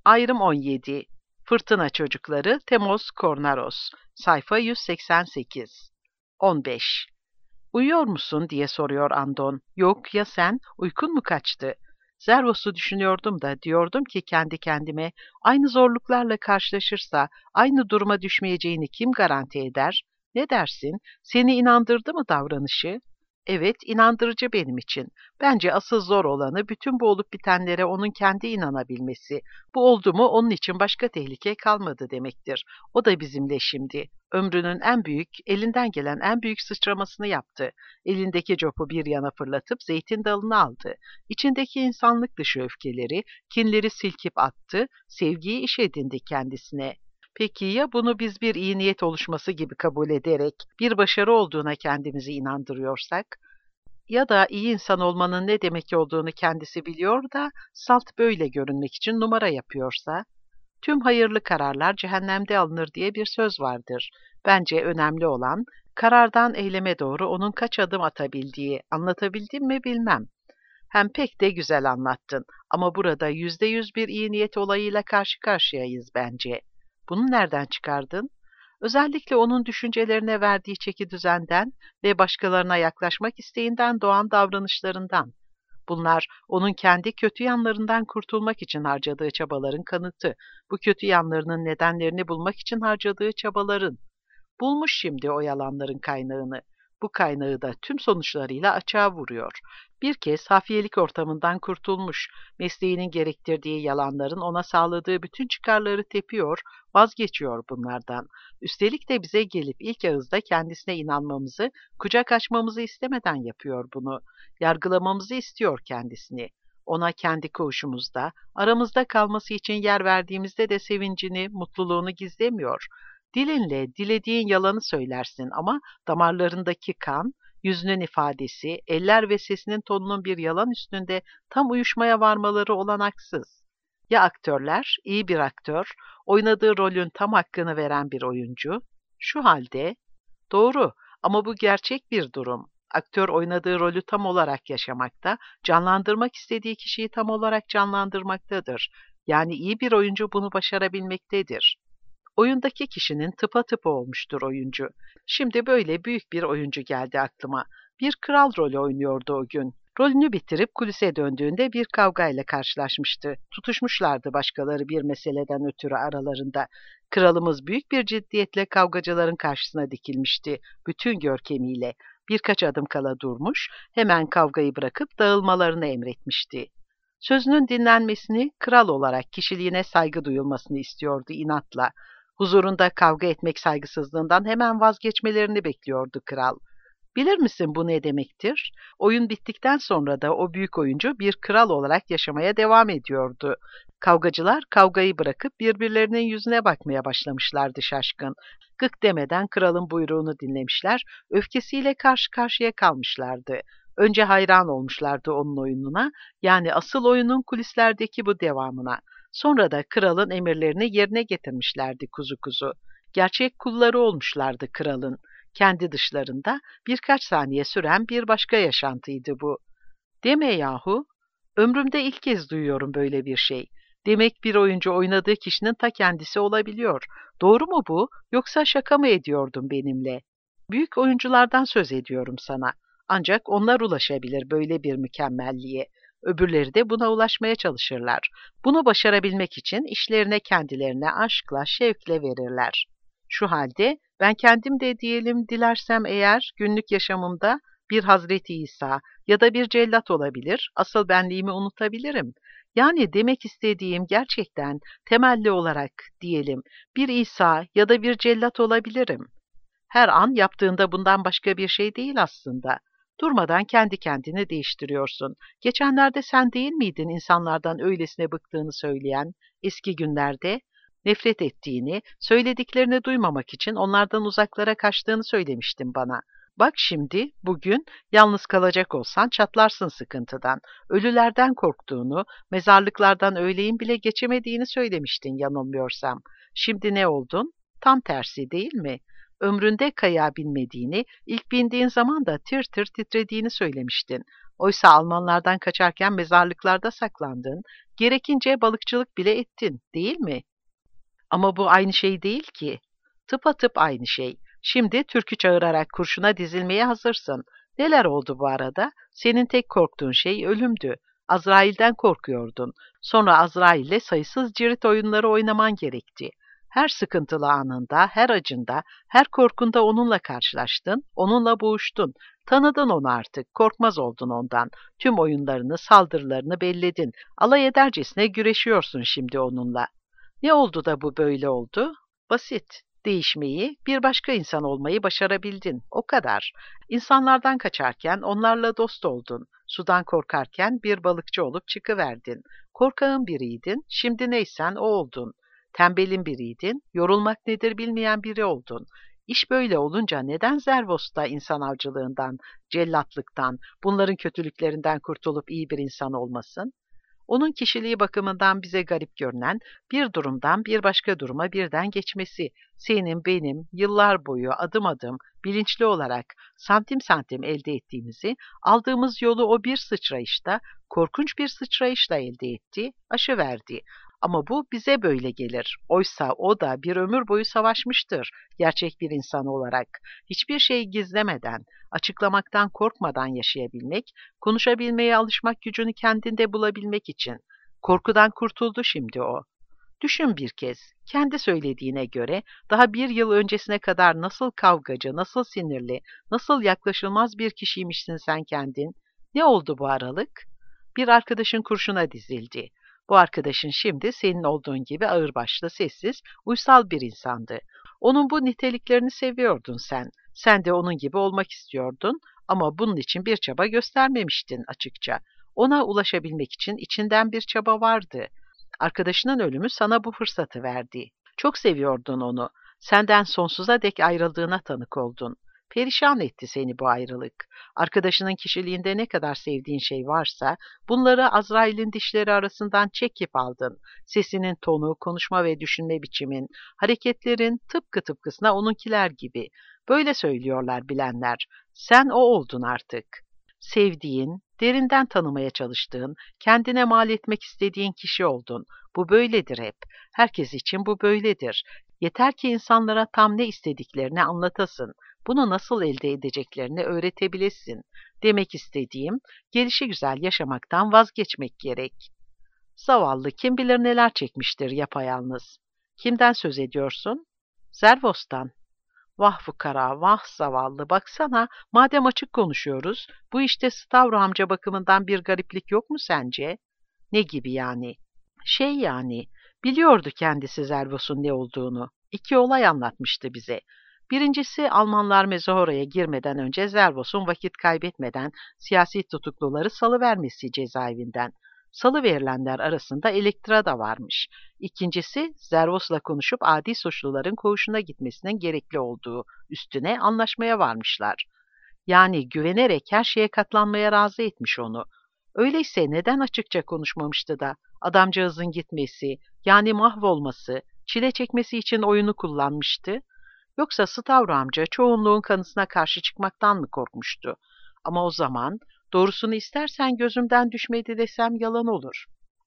Ayrım 17. Fırtına Çocukları Temos Kornaros. Sayfa 188. 15. Uyuyor musun diye soruyor Andon. Yok ya sen, uykun mu kaçtı? Zervos'u düşünüyordum da diyordum ki kendi kendime aynı zorluklarla karşılaşırsa aynı duruma düşmeyeceğini kim garanti eder? Ne dersin? Seni inandırdı mı davranışı? Evet, inandırıcı benim için. Bence asıl zor olanı bütün bu olup bitenlere onun kendi inanabilmesi. Bu oldu mu onun için başka tehlike kalmadı demektir. O da bizimle şimdi. Ömrünün en büyük, elinden gelen en büyük sıçramasını yaptı. Elindeki copu bir yana fırlatıp zeytin dalını aldı. İçindeki insanlık dışı öfkeleri, kinleri silkip attı, sevgiyi iş edindi kendisine. Peki ya bunu biz bir iyi niyet oluşması gibi kabul ederek bir başarı olduğuna kendimizi inandırıyorsak? Ya da iyi insan olmanın ne demek olduğunu kendisi biliyor da salt böyle görünmek için numara yapıyorsa? Tüm hayırlı kararlar cehennemde alınır diye bir söz vardır. Bence önemli olan karardan eyleme doğru onun kaç adım atabildiği. Anlatabildim mi bilmem. Hem pek de güzel anlattın ama burada %100 bir iyi niyet olayıyla karşı karşıyayız bence. Bunu nereden çıkardın? Özellikle onun düşüncelerine verdiği çekidüzenden ve başkalarına yaklaşmak isteğinden doğan davranışlarından. Bunlar onun kendi kötü yanlarından kurtulmak için harcadığı çabaların kanıtı. Bu kötü yanlarının nedenlerini bulmak için harcadığı çabaların. Bulmuş şimdi o yalanların kaynağını. Bu kaynağı da tüm sonuçlarıyla açığa vuruyor. Bir kez hafiyelik ortamından kurtulmuş, mesleğinin gerektirdiği yalanların ona sağladığı bütün çıkarları tepiyor, vazgeçiyor bunlardan. Üstelik de bize gelip ilk ağızda kendisine inanmamızı, kucak açmamızı istemeden yapıyor bunu. Yargılamamızı istiyor kendisini. Ona kendi koğuşumuzda, aramızda kalması için yer verdiğimizde de sevincini, mutluluğunu gizlemiyor. Dilinle dilediğin yalanı söylersin ama damarlarındaki kan, yüzünün ifadesi, eller ve sesinin tonunun bir yalan üstünde tam uyuşmaya varmaları olanaksız. Ya aktörler, iyi bir aktör, oynadığı rolün tam hakkını veren bir oyuncu? Şu halde, doğru ama bu gerçek bir durum. Aktör oynadığı rolü tam olarak yaşamakta, canlandırmak istediği kişiyi tam olarak canlandırmaktadır. Yani iyi bir oyuncu bunu başarabilmektedir. Oyundaki kişinin tıpatıp olmuştur oyuncu. Şimdi böyle büyük bir oyuncu geldi aklıma. Bir kral rolü oynuyordu o gün. Rolünü bitirip kulise döndüğünde bir kavgayla karşılaşmıştı. Tutuşmuşlardı başkaları bir meseleden ötürü aralarında. Kralımız büyük bir ciddiyetle kavgacıların karşısına dikilmişti, bütün görkemiyle. Birkaç adım kala durmuş, hemen kavgayı bırakıp dağılmalarını emretmişti. Sözünün dinlenmesini, kral olarak kişiliğine saygı duyulmasını istiyordu inatla. Huzurunda kavga etmek saygısızlığından hemen vazgeçmelerini bekliyordu kral. Bilir misin bu ne demektir? Oyun bittikten sonra da o büyük oyuncu bir kral olarak yaşamaya devam ediyordu. Kavgacılar kavgayı bırakıp birbirlerinin yüzüne bakmaya başlamışlardı şaşkın. Gık demeden kralın buyruğunu dinlemişler, öfkesiyle karşı karşıya kalmışlardı. Önce hayran olmuşlardı onun oyununa, yani asıl oyunun kulislerdeki bu devamına. Sonra da kralın emirlerini yerine getirmişlerdi kuzu kuzu. Gerçek kulları olmuşlardı kralın. Kendi dışlarında birkaç saniye süren bir başka yaşantıydı bu. Deme yahu, ömrümde ilk kez duyuyorum böyle bir şey. Demek bir oyuncu oynadığı kişinin ta kendisi olabiliyor. Doğru mu bu, yoksa şaka mı ediyordun benimle? Büyük oyunculardan söz ediyorum sana. Ancak onlar ulaşabilir böyle bir mükemmelliğe. Öbürleri de buna ulaşmaya çalışırlar. Bunu başarabilmek için işlerine kendilerine aşkla, şevkle verirler. Şu halde ben kendim de diyelim dilersem eğer günlük yaşamımda bir Hazreti İsa ya da bir cellat olabilir, asıl benliğimi unutabilirim. Yani demek istediğim gerçekten temelli olarak diyelim bir İsa ya da bir cellat olabilirim. Her an yaptığında bundan başka bir şey değil aslında. Durmadan kendi kendini değiştiriyorsun. Geçenlerde sen değil miydin insanlardan öylesine bıktığını söyleyen, eski günlerde? Nefret ettiğini, söylediklerini duymamak için onlardan uzaklara kaçtığını söylemiştin bana. Bak şimdi, bugün yalnız kalacak olsan çatlarsın sıkıntıdan. Ölülerden korktuğunu, mezarlıklardan öğleyin bile geçemediğini söylemiştin yanılmıyorsam. Şimdi ne oldun? Tam tersi değil mi? Ömründe kaya binmediğini, ilk bindiğin zaman da tir tir titrediğini söylemiştin. Oysa Almanlardan kaçarken mezarlıklarda saklandın, gerekince balıkçılık bile ettin, değil mi? Ama bu aynı şey değil ki. Tıpatıp aynı şey. Şimdi türkü çağırarak kurşuna dizilmeye hazırsın. Neler oldu bu arada? Senin tek korktuğun şey ölümdü. Azrail'den korkuyordun. Sonra Azrail'le sayısız cirit oyunları oynaman gerekti. Her sıkıntılı anında, her acında, her korkunda onunla karşılaştın, onunla boğuştun. Tanıdın onu artık, korkmaz oldun ondan. Tüm oyunlarını, saldırılarını belledin. Alay edercesine güreşiyorsun şimdi onunla. Ne oldu da bu böyle oldu? Basit. Değişmeyi, bir başka insan olmayı başarabildin. O kadar. İnsanlardan kaçarken onlarla dost oldun. Sudan korkarken bir balıkçı olup çıkıverdin. Korkağın biriydin, şimdi neysen o oldun. Tembelin biriydin, yorulmak nedir bilmeyen biri oldun. İş böyle olunca neden Zervos'ta insan avcılığından, cellatlıktan, bunların kötülüklerinden kurtulup iyi bir insan olmasın? Onun kişiliği bakımından bize garip görünen bir durumdan bir başka duruma birden geçmesi, senin benim yıllar boyu adım adım bilinçli olarak santim santim elde ettiğimizi, aldığımız yolu o bir sıçrayışta, korkunç bir sıçrayışla elde etti, aşıverdi. Ama bu bize böyle gelir. Oysa o da bir ömür boyu savaşmıştır, gerçek bir insan olarak. Hiçbir şeyi gizlemeden, açıklamaktan korkmadan yaşayabilmek, konuşabilmeye alışmak gücünü kendinde bulabilmek için. Korkudan kurtuldu şimdi o. Düşün bir kez, kendi söylediğine göre daha bir yıl öncesine kadar nasıl kavgacı, nasıl sinirli, nasıl yaklaşılmaz bir kişiymişsin sen kendin. Ne oldu bu aralık? Bir arkadaşın kurşuna dizildi. Bu arkadaşın şimdi senin olduğun gibi ağırbaşlı, sessiz, uysal bir insandı. Onun bu niteliklerini seviyordun sen. Sen de onun gibi olmak istiyordun ama bunun için bir çaba göstermemiştin açıkça. Ona ulaşabilmek için içinden bir çaba vardı. Arkadaşının ölümü sana bu fırsatı verdi. Çok seviyordun onu. Senden sonsuza dek ayrıldığına tanık oldun. Perişan etti seni bu ayrılık. Arkadaşının kişiliğinde ne kadar sevdiğin şey varsa, bunları Azrail'in dişleri arasından çekip aldın. Sesinin tonu, konuşma ve düşünme biçimin, hareketlerin tıpkı tıpkısına onunkiler gibi. Böyle söylüyorlar bilenler. Sen o oldun artık. Sevdiğin, derinden tanımaya çalıştığın, kendine mal etmek istediğin kişi oldun. Bu böyledir hep. Herkes için bu böyledir. Yeter ki insanlara tam ne istediklerini anlatasın. Bunu nasıl elde edeceklerini öğretebilesin. Demek istediğim, gelişigüzel yaşamaktan vazgeçmek gerek. Zavallı kim bilir neler çekmiştir yapayalnız. Kimden söz ediyorsun? Zervos'tan. Vah fukara, vah zavallı. Baksana, madem açık konuşuyoruz, bu işte Stavro amca bakımından bir gariplik yok mu sence? Ne gibi yani? Şey yani, biliyordu kendisi Zervos'un ne olduğunu. İki olay anlatmıştı bize. Birincisi Almanlar Mezahora'ya girmeden önce Zervos'un vakit kaybetmeden siyasi tutukluları salıvermesi cezaevinden. Salıverilenler arasında Elektra da varmış. İkincisi Zervos'la konuşup adi suçluların koğuşuna gitmesinin gerekli olduğu üstüne anlaşmaya varmışlar. Yani güvenerek her şeye katlanmaya razı etmiş onu. Öyleyse neden açıkça konuşmamıştı da adamcağızın gitmesi, yani mahvolması, çile çekmesi için oyunu kullanmıştı? Yoksa Stavro amca çoğunluğun kanısına karşı çıkmaktan mı korkmuştu? Ama o zaman doğrusunu istersen gözümden düşmedi desem yalan olur.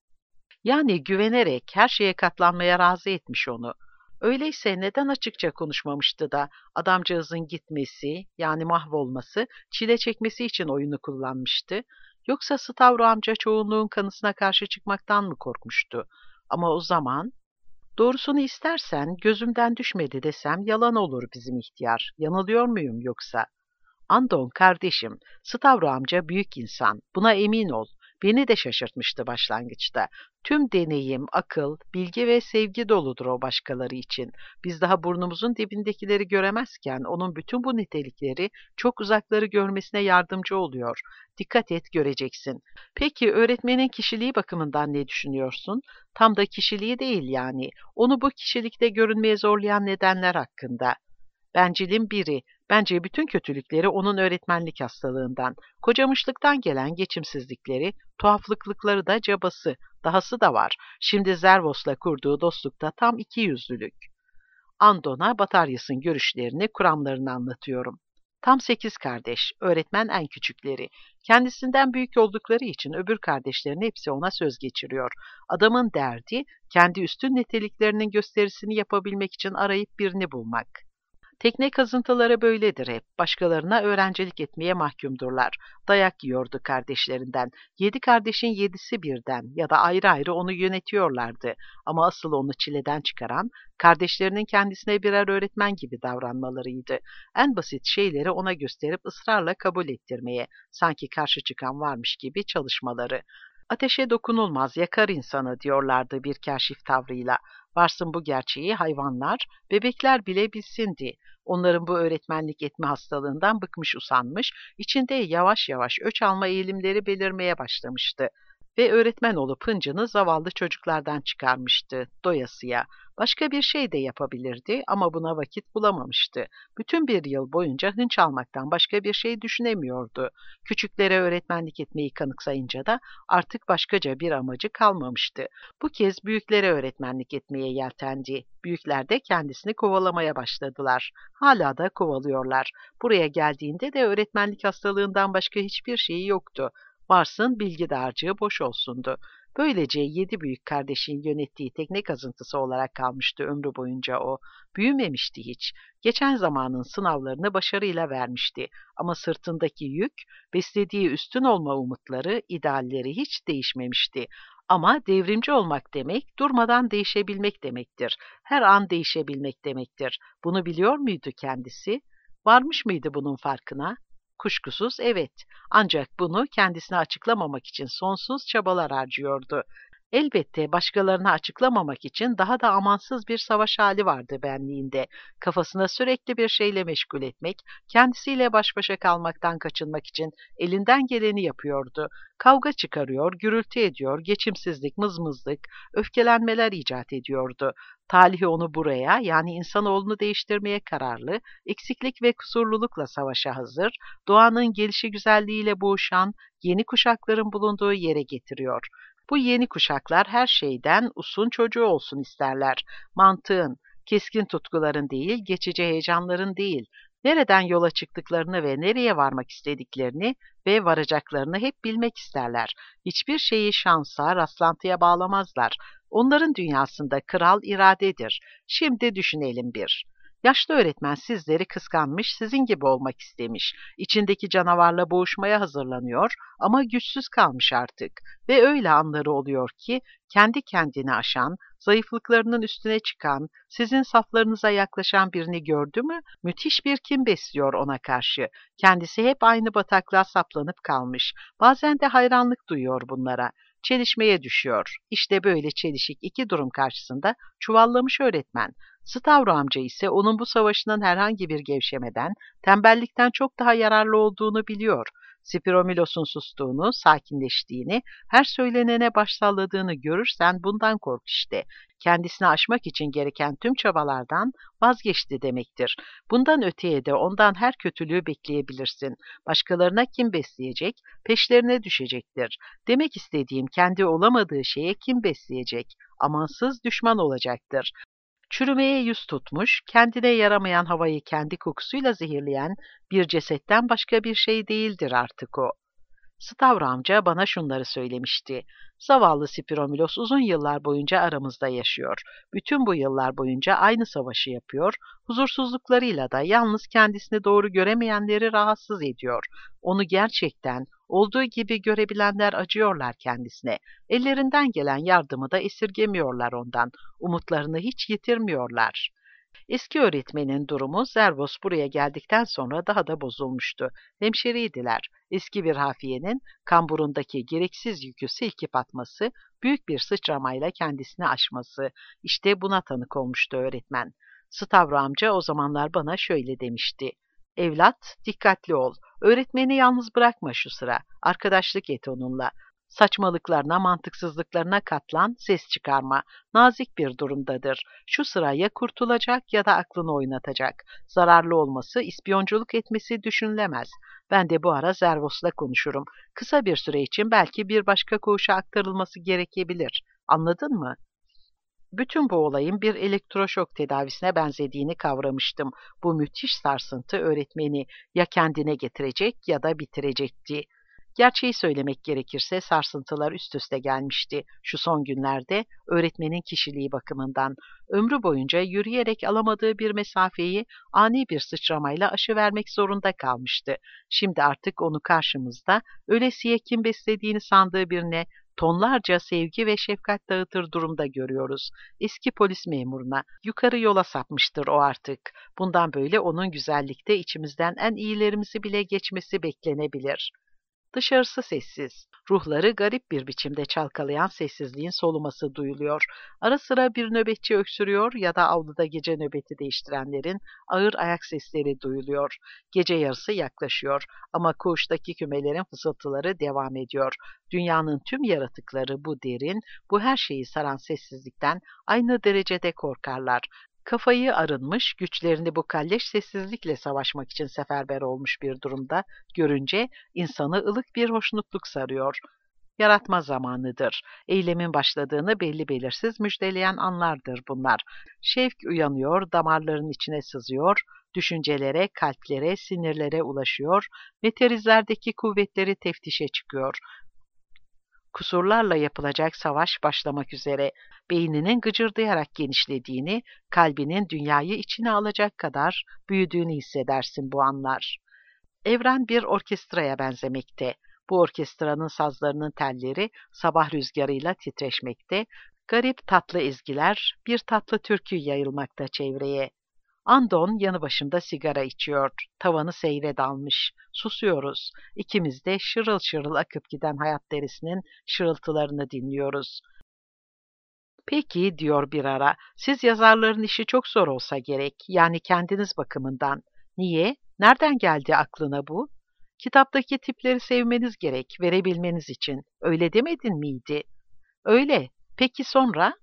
Yani güvenerek her şeye katlanmaya razı etmiş onu. Öyleyse neden açıkça konuşmamıştı da adamcağızın gitmesi, yani mahvolması, çile çekmesi için oyunu kullanmıştı? Yoksa Stavro amca çoğunluğun kanısına karşı çıkmaktan mı korkmuştu? Ama o zaman doğrusunu istersen gözümden düşmedi desem yalan olur bizim ihtiyar. Yanılıyor muyum yoksa? Andon kardeşim, Stavro amca büyük insan. Buna emin ol. Beni de şaşırtmıştı başlangıçta. Tüm deneyim, akıl, bilgi ve sevgi doludur o başkaları için. Biz daha burnumuzun dibindekileri göremezken onun bütün bu nitelikleri çok uzakları görmesine yardımcı oluyor. Dikkat et göreceksin. Peki öğretmenin kişiliği bakımından ne düşünüyorsun? Tam da kişiliği değil yani. Onu bu kişilikte görünmeye zorlayan nedenler hakkında. Bencilin biri. Bence bütün kötülükleri onun öğretmenlik hastalığından, kocamışlıktan gelen geçimsizlikleri, tuhaflıkları da cabası, dahası da var. Şimdi Zervos'la kurduğu dostlukta tam ikiyüzlülük. Andon'a Bataryas'ın görüşlerini, kuramlarını anlatıyorum. Tam 8 kardeş, öğretmen en küçükleri. Kendisinden büyük oldukları için öbür kardeşlerin hepsi ona söz geçiriyor. Adamın derdi, kendi üstün niteliklerinin gösterisini yapabilmek için arayıp birini bulmak. Tekne kazıntıları böyledir hep. Başkalarına öğrencilik etmeye mahkumdurlar. Dayak yiyordu kardeşlerinden. 7 kardeşin 7'si birden ya da ayrı ayrı onu yönetiyorlardı. Ama asıl onu çileden çıkaran, kardeşlerinin kendisine birer öğretmen gibi davranmalarıydı. En basit şeyleri ona gösterip ısrarla kabul ettirmeye, sanki karşı çıkan varmış gibi çalışmaları. Ateşe dokunulmaz, yakar insanı diyorlardı bir kâşif tavrıyla. Varsın bu gerçeği hayvanlar, bebekler bile bilsindi. Onların bu öğretmenlik etme hastalığından bıkmış usanmış, içinde yavaş yavaş öç alma eğilimleri belirmeye başlamıştı. Ve öğretmen olup hıncını zavallı çocuklardan çıkarmıştı, doyasıya. Başka bir şey de yapabilirdi ama buna vakit bulamamıştı. Bütün bir yıl boyunca hınç almaktan başka bir şey düşünemiyordu. Küçüklere öğretmenlik etmeyi kanıksayınca da artık başkaca bir amacı kalmamıştı. Bu kez büyüklere öğretmenlik etmeye yeltendi. Büyükler de kendisini kovalamaya başladılar. Hala da kovalıyorlar. Buraya geldiğinde de öğretmenlik hastalığından başka hiçbir şeyi yoktu. Varsın bilgi dağarcığı boş olsundu. Böylece 7 büyük kardeşin yönettiği tekne kazıntısı olarak kalmıştı ömrü boyunca o. Büyümemişti hiç. Geçen zamanın sınavlarını başarıyla vermişti. Ama sırtındaki yük, beslediği üstün olma umutları, idealleri hiç değişmemişti. Ama devrimci olmak demek, durmadan değişebilmek demektir. Her an değişebilmek demektir. Bunu biliyor muydu kendisi? Varmış mıydı bunun farkına? Kuşkusuz evet. Ancak bunu kendisine açıklamamak için sonsuz çabalar harcıyordu. Elbette başkalarına açıklamamak için daha da amansız bir savaş hali vardı benliğinde. Kafasına sürekli bir şeyle meşgul etmek, kendisiyle baş başa kalmaktan kaçınmak için elinden geleni yapıyordu. Kavga çıkarıyor, gürültü ediyor, geçimsizlik, mızmızlık, öfkelenmeler icat ediyordu. Talih onu buraya, yani insanoğlunu değiştirmeye kararlı, eksiklik ve kusurlulukla savaşa hazır, doğanın gelişi güzelliğiyle boğuşan yeni kuşakların bulunduğu yere getiriyor. Bu yeni kuşaklar her şeyden usun çocuğu olsun isterler. Mantığın, keskin tutkuların değil, geçici heyecanların değil, nereden yola çıktıklarını ve nereye varmak istediklerini ve varacaklarını hep bilmek isterler. Hiçbir şeyi şansa, rastlantıya bağlamazlar. Onların dünyasında kral iradedir. Şimdi düşünelim bir. Yaşlı öğretmen sizleri kıskanmış, sizin gibi olmak istemiş. İçindeki canavarla boğuşmaya hazırlanıyor ama güçsüz kalmış artık. Ve öyle anları oluyor ki kendi kendini aşan, zayıflıklarının üstüne çıkan, sizin saflarınıza yaklaşan birini gördü mü, müthiş bir kin besliyor ona karşı. Kendisi hep aynı bataklığa saplanıp kalmış. Bazen de hayranlık duyuyor bunlara. Çelişmeye düşüyor. İşte böyle çelişik iki durum karşısında çuvallamış öğretmen. Stavro amca ise onun bu savaşının herhangi bir gevşemeden, tembellikten çok daha yararlı olduğunu biliyor. Spiromilos'un sustuğunu, sakinleştiğini, her söylenene baş salladığını görürsen bundan kork işte. Kendisini aşmak için gereken tüm çabalardan vazgeçti demektir. Bundan öteye de ondan her kötülüğü bekleyebilirsin. Başkalarına kim besleyecek, peşlerine düşecektir. Demek istediğim kendi olamadığı şeye kim besleyecek? Amansız düşman olacaktır. Çürümeye yüz tutmuş, kendine yaramayan havayı kendi kokusuyla zehirleyen bir cesetten başka bir şey değildir artık o. Stavro amca bana şunları söylemişti. Zavallı Spiromilos uzun yıllar boyunca aramızda yaşıyor. Bütün bu yıllar boyunca aynı savaşı yapıyor, huzursuzluklarıyla da yalnız kendisini doğru göremeyenleri rahatsız ediyor. Onu gerçekten olduğu gibi görebilenler acıyorlar kendisine. Ellerinden gelen yardımı da esirgemiyorlar ondan. Umutlarını hiç yitirmiyorlar. Eski öğretmenin durumu Zervos buraya geldikten sonra daha da bozulmuştu. Hemşeriydiler. Eski bir hafiyenin kamburundaki gereksiz yükü silkip atması, büyük bir sıçramayla kendisini aşması. İşte buna tanık olmuştu öğretmen. Stavro amca o zamanlar bana şöyle demişti. Evlat, dikkatli ol. Öğretmeni yalnız bırakma şu sıra. Arkadaşlık et onunla. Saçmalıklarına, mantıksızlıklarına katlan, ses çıkarma. Nazik bir durumdadır. Şu sıra ya kurtulacak ya da aklını oynatacak. Zararlı olması, ispiyonculuk etmesi düşünülemez. Ben de bu ara Zervos'la konuşurum. Kısa bir süre için belki bir başka koğuşa aktarılması gerekebilir. Anladın mı? Bütün bu olayın bir elektroşok tedavisine benzediğini kavramıştım. Bu müthiş sarsıntı öğretmeni ya kendine getirecek ya da bitirecekti. Gerçeği söylemek gerekirse sarsıntılar üst üste gelmişti şu son günlerde öğretmenin kişiliği bakımından. Ömrü boyunca yürüyerek alamadığı bir mesafeyi ani bir sıçramayla aşıvermek zorunda kalmıştı. Şimdi artık onu karşımızda ölesiye kin beslediğini sandığı birine tonlarca sevgi ve şefkat dağıtır durumda görüyoruz. Eski polis memuruna yukarı yola sapmıştır o artık. Bundan böyle onun güzellikte içimizden en iyilerimizi bile geçmesi beklenebilir. Dışarısı sessiz. Ruhları garip bir biçimde çalkalayan sessizliğin soluması duyuluyor. Ara sıra bir nöbetçi öksürüyor ya da avluda gece nöbeti değiştirenlerin ağır ayak sesleri duyuluyor. Gece yarısı yaklaşıyor ama koğuştaki kümelerin fısıltıları devam ediyor. Dünyanın tüm yaratıkları bu derin, bu her şeyi saran sessizlikten aynı derecede korkarlar. Kafayı arınmış, güçlerini bu kalleş sessizlikle savaşmak için seferber olmuş bir durumda görünce insanı ılık bir hoşnutluk sarıyor. Yaratma zamanıdır. Eylemin başladığını belli belirsiz müjdeleyen anlardır bunlar. Şevk uyanıyor, damarların içine sızıyor, düşüncelere, kalplere, sinirlere ulaşıyor, meteorizlerdeki kuvvetleri teftişe çıkıyor. Kusurlarla yapılacak savaş başlamak üzere, beyninin gıcırdayarak genişlediğini, kalbinin dünyayı içine alacak kadar büyüdüğünü hissedersin bu anlar. Evren bir orkestraya benzemekte. Bu orkestranın sazlarının telleri sabah rüzgarıyla titreşmekte, garip tatlı ezgiler, bir tatlı türkü yayılmakta çevreye. Andon yanı başımda sigara içiyor, tavanı seyre dalmış. Susuyoruz. İkimiz de şırıl şırıl akıp giden hayat derisinin şırıltılarını dinliyoruz. Peki, diyor bir ara, siz yazarların işi çok zor olsa gerek, yani kendiniz bakımından. Niye? Nereden geldi aklına bu? Kitaptaki tipleri sevmeniz gerek, verebilmeniz için. Öyle demedin miydi? Öyle. Peki sonra?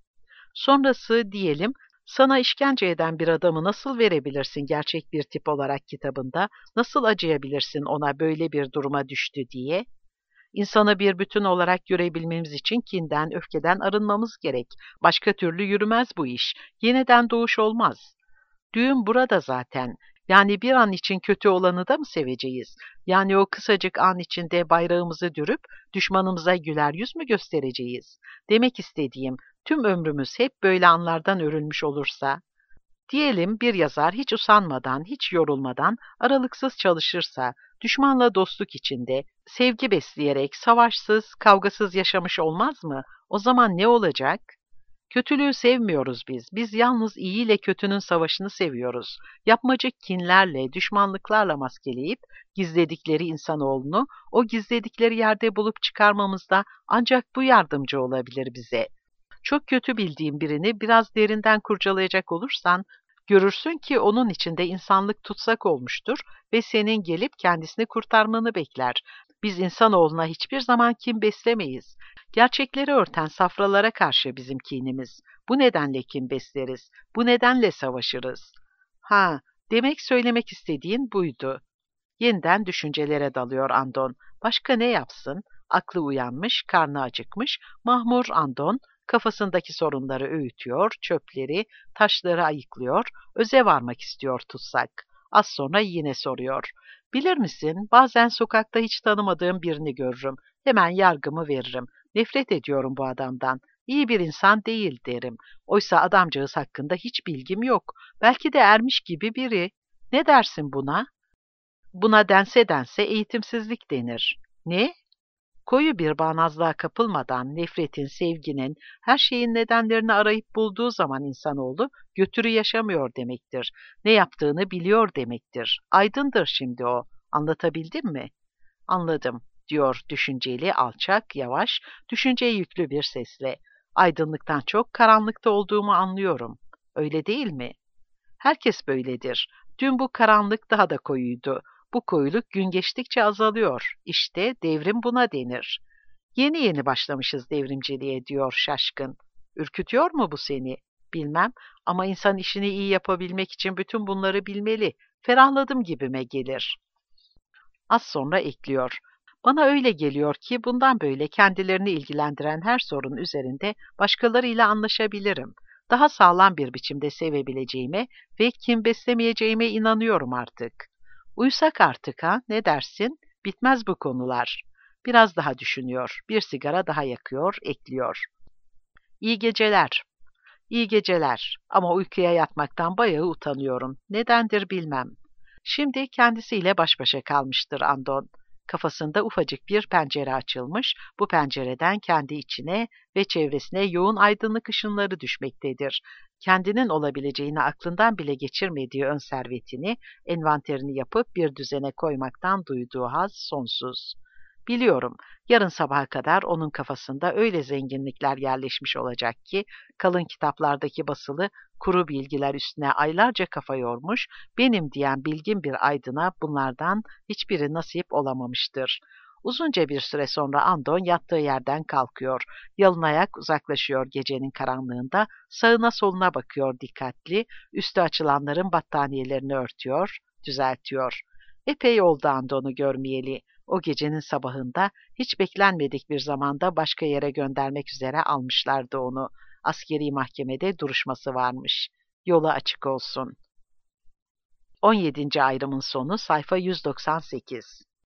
Sonrası diyelim, sana işkence eden bir adamı nasıl verebilirsin gerçek bir tip olarak kitabında, nasıl acıyabilirsin ona böyle bir duruma düştü diye? İnsanı bir bütün olarak görebilmemiz için kinden, öfkeden arınmamız gerek. Başka türlü yürümez bu iş. Yeniden doğuş olmaz. Düğüm burada zaten. Yani bir an için kötü olanı da mı seveceğiz? Yani o kısacık an içinde bayrağımızı dürüp düşmanımıza güler yüz mü göstereceğiz? Demek istediğim, tüm ömrümüz hep böyle anlardan örülmüş olursa, diyelim bir yazar hiç usanmadan, hiç yorulmadan, aralıksız çalışırsa, düşmanla dostluk içinde, sevgi besleyerek, savaşsız, kavgasız yaşamış olmaz mı? O zaman ne olacak? Kötülüğü sevmiyoruz biz. Biz yalnız iyi ile kötünün savaşını seviyoruz. Yapmacık kinlerle, düşmanlıklarla maskeleyip gizledikleri insanoğlunu o gizledikleri yerde bulup çıkarmamızda ancak bu yardımcı olabilir bize. Çok kötü bildiğin birini biraz derinden kurcalayacak olursan, görürsün ki onun içinde insanlık tutsak olmuştur ve senin gelip kendisini kurtarmanı bekler. Biz insanoğluna hiçbir zaman kin beslemeyiz. Gerçekleri örten safralara karşı bizim kinimiz. Bu nedenle kin besleriz. Bu nedenle savaşırız. Ha, demek söylemek istediğin buydu. Yeniden düşüncelere dalıyor Andon. Başka ne yapsın? Aklı uyanmış, karnı acıkmış, mahmur Andon kafasındaki sorunları öğütüyor, çöpleri, taşları ayıklıyor, öze varmak istiyor tutsak. Az sonra yine soruyor. Bilir misin, bazen sokakta hiç tanımadığım birini görürüm. Hemen yargımı veririm. Nefret ediyorum bu adamdan. İyi bir insan değil derim. Oysa adamcağız hakkında hiç bilgim yok. Belki de ermiş gibi biri. Ne dersin buna? Buna dense eğitimsizlik denir. Ne? Koyu bir bağnazlığa kapılmadan nefretin, sevginin, her şeyin nedenlerini arayıp bulduğu zaman insanoğlu götürü yaşamıyor demektir. Ne yaptığını biliyor demektir. Aydındır şimdi o. Anlatabildim mi? Anladım, diyor düşünceli, alçak, yavaş, düşünceye yüklü bir sesle. Aydınlıktan çok karanlıkta olduğumu anlıyorum. Öyle değil mi? Herkes böyledir. Dün bu karanlık daha da koyuydu. Bu koyuluk gün geçtikçe azalıyor. İşte devrim buna denir. Yeni yeni başlamışız devrimciliğe diyor şaşkın. Ürkütüyor mu bu seni? Bilmem ama insan işini iyi yapabilmek için bütün bunları bilmeli. Ferahladım gibime gelir. Az sonra ekliyor. Bana öyle geliyor ki bundan böyle kendilerini ilgilendiren her sorun üzerinde başkalarıyla anlaşabilirim. daha sağlam bir biçimde sevebileceğime ve kin beslemeyeceğime inanıyorum artık. Uyusak artık ha, ne dersin? Bitmez bu konular. Biraz daha düşünüyor, bir sigara daha yakıyor, ekliyor. İyi geceler. İyi geceler ama uykuya yatmaktan bayağı utanıyorum. Nedendir bilmem. Şimdi kendisiyle baş başa kalmıştır Andon. Kafasında ufacık bir pencere açılmış, bu pencereden kendi içine ve çevresine yoğun aydınlık ışınları düşmektedir. Kendinin olabileceğini aklından bile geçirmediği ön servetini, envanterini yapıp bir düzene koymaktan duyduğu haz sonsuz. Biliyorum, yarın sabaha kadar onun kafasında öyle zenginlikler yerleşmiş olacak ki, kalın kitaplardaki basılı kuru bilgiler üstüne aylarca kafa yormuş, benim diyen bilgin bir aydına bunlardan hiçbiri nasip olamamıştır. Uzunca bir süre sonra Andon yattığı yerden kalkıyor, yalın ayak uzaklaşıyor gecenin karanlığında, sağına soluna bakıyor dikkatli, üstü açılanların battaniyelerini örtüyor, düzeltiyor. Epey oldu Andon'u görmeyeli. O gecenin sabahında hiç beklenmedik bir zamanda başka yere göndermek üzere almışlardı onu. Askeri mahkemede duruşması varmış. Yolu açık olsun. 17. ayrımın sonu sayfa 198.